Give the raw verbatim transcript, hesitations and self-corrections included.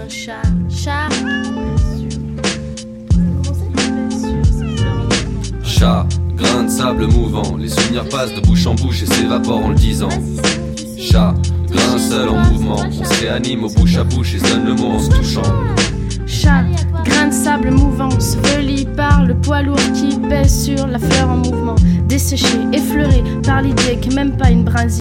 chat, chat. Chat, grain de sable mouvant, les souvenirs passent de bouche en bouche et s'évaporent en le disant. Chat, grain seul en mouvement, on se réanime au bouche à bouche et se donne le mot en se touchant. Chat, grain de sable mouvant, seveli par le poids lourd qui pèse sur la fleur en mouvement. Desséché, effleuré par l'idée que même pas une brindille